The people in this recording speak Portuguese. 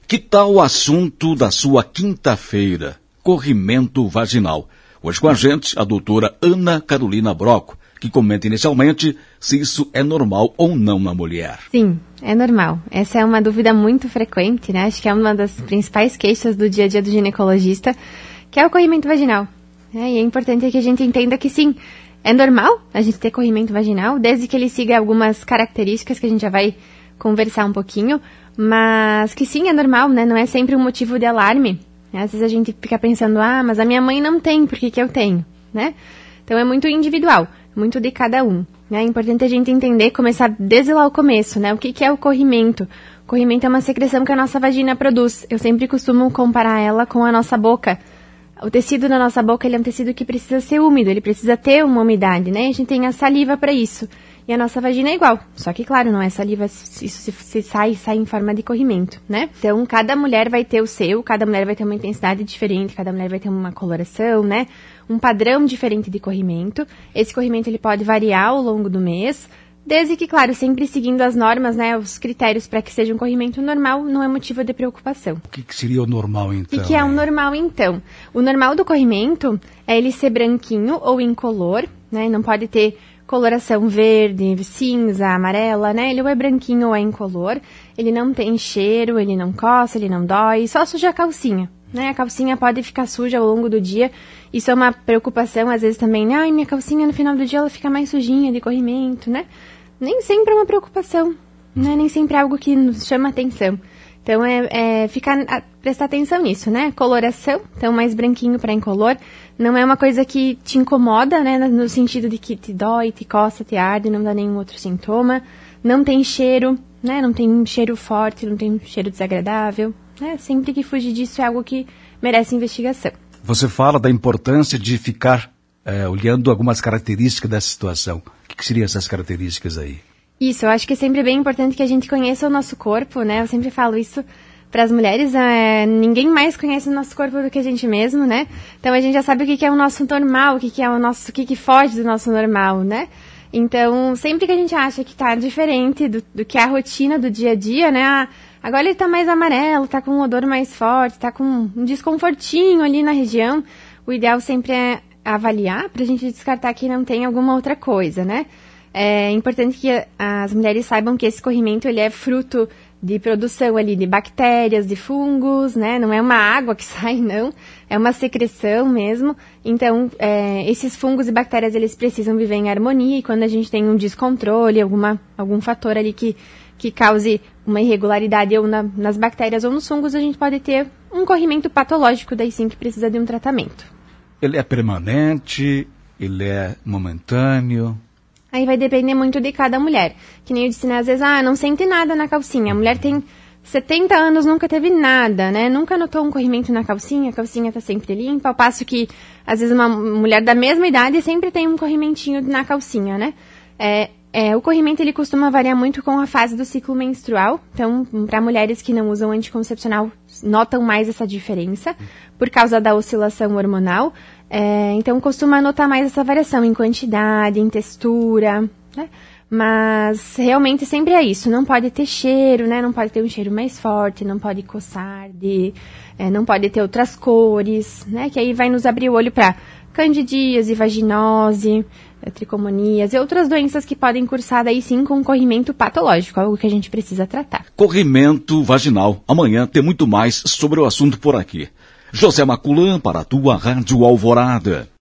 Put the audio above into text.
Que tal o assunto da sua quinta-feira? Corrimento vaginal. Hoje com a gente, a doutora Ana Carolina Broco, que comenta inicialmente se isso é normal ou não na mulher. Sim, é normal. Essa é uma dúvida muito frequente, né? Acho que é uma das principais queixas do dia a dia do ginecologista, que é o corrimento vaginal. E é importante que a gente entenda que sim, é normal a gente ter corrimento vaginal, desde que ele siga algumas características que a gente já vai conversar um pouquinho, mas que sim, é normal, né? Não é sempre um motivo de alarme. Às vezes a gente fica pensando, mas a minha mãe não tem, por que eu tenho, né? Então é muito individual, muito de cada um, né? É importante a gente entender, começar desde lá o começo, né? O que é o corrimento? O corrimento é uma secreção que a nossa vagina produz. Eu sempre costumo comparar ela com a nossa boca. O tecido da nossa boca, ele é um tecido que precisa ser úmido, ele precisa ter uma umidade, né? A gente tem a saliva para isso. E a nossa vagina é igual. Só que, claro, não é saliva, isso se sai em forma de corrimento, né? Então, cada mulher vai ter o seu, cada mulher vai ter uma intensidade diferente, cada mulher vai ter uma coloração, né? Um padrão diferente de corrimento. Esse corrimento, ele pode variar ao longo do mês, desde que, claro, sempre seguindo as normas, né? Os critérios para que seja um corrimento normal, não é motivo de preocupação. O que seria o normal, então? O que é o normal, então? O normal do corrimento é ele ser branquinho ou incolor, né? Não pode ter coloração verde, cinza, amarela, né? Ele ou é branquinho ou é incolor. Ele não tem cheiro, ele não coça, ele não dói, só suja a calcinha, né? A calcinha pode ficar suja ao longo do dia. Isso é uma preocupação, às vezes também, né? Minha calcinha no final do dia ela fica mais sujinha de corrimento, né? Nem sempre é uma preocupação, né? Nem sempre é algo que nos chama atenção. Então, prestar atenção nisso, né? Coloração, então mais branquinho para incolor, não é uma coisa que te incomoda, né? No sentido de que te dói, te coça, te arde, não dá nenhum outro sintoma. Não tem cheiro, né? Não tem um cheiro forte, não tem um cheiro desagradável, né? Sempre que fugir disso é algo que merece investigação. Você fala da importância de ficar olhando algumas características dessa situação. O que seriam essas características aí? Isso, eu acho que é sempre bem importante que a gente conheça o nosso corpo, né? Eu sempre falo isso para as mulheres, ninguém mais conhece o nosso corpo do que a gente mesmo, né? Então a gente já sabe o que é o nosso normal, o que foge do nosso normal, né? Então, sempre que a gente acha que tá diferente do que é a rotina do dia a dia, né? Agora ele tá mais amarelo, tá com um odor mais forte, tá com um desconfortinho ali na região, o ideal sempre é avaliar pra gente descartar que não tem alguma outra coisa, né? É importante que as mulheres saibam que esse corrimento ele é fruto de produção ali de bactérias, de fungos, né? Não é uma água que sai, não. É uma secreção mesmo. Então, esses fungos e bactérias, eles precisam viver em harmonia. E quando a gente tem um descontrole, algum fator ali que cause uma irregularidade ou nas bactérias ou nos fungos, a gente pode ter um corrimento patológico, daí sim que precisa de um tratamento. Ele é permanente? Ele é momentâneo? Aí vai depender muito de cada mulher. Que nem eu disse, né? Às vezes, não sente nada na calcinha. A mulher tem 70 anos, nunca teve nada, né? Nunca notou um corrimento na calcinha, a calcinha tá sempre limpa. Ao passo que, às vezes, uma mulher da mesma idade sempre tem um corrimentinho na calcinha, né? O corrimento, ele costuma variar muito com a fase do ciclo menstrual. Então, para mulheres que não usam anticoncepcional, notam mais essa diferença por causa da oscilação hormonal. Então, costuma notar mais essa variação em quantidade, em textura, né? Mas, realmente, sempre é isso. Não pode ter cheiro, né? Não pode ter um cheiro mais forte, não pode coçar, não pode ter outras cores, né? Que aí vai nos abrir o olho para candidíase, vaginose, tricomonias e outras doenças que podem cursar daí sim com um corrimento patológico, algo que a gente precisa tratar. Corrimento vaginal. Amanhã tem muito mais sobre o assunto por aqui. José Maculan para a tua Rádio Alvorada.